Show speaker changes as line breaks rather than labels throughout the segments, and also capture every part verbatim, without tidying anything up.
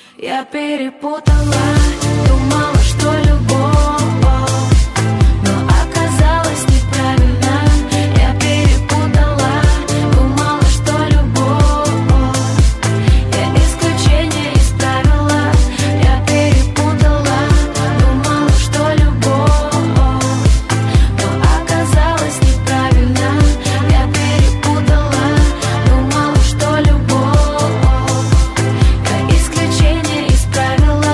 Я перепутала, думала, что любовь, но оказалось неправильно. Я перепутала, думала, что любовь, я исключение из правила. Я перепутала, думала, что любовь, но оказалось неправильно. Я перепутала, думала, что любовь, я исключение из правила.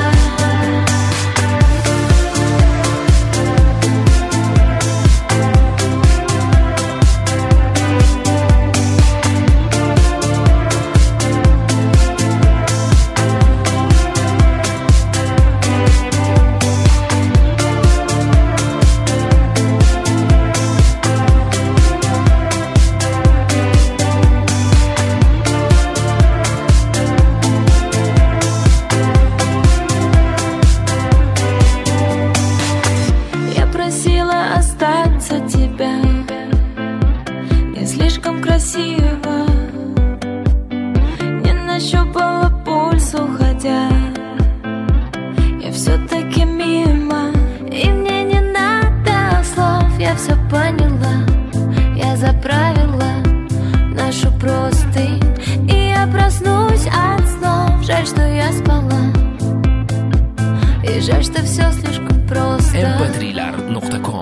Я просила остаться тебя, не слишком красиво, не нащупала пульс, уходя. Я все-таки мимо, и мне не надо слов. Я все поняла, я заправила нашу простынь, и я проснусь от снов. Жаль, что я спала, и жаль, что все слишком просто.
эм пэ три лар точка ком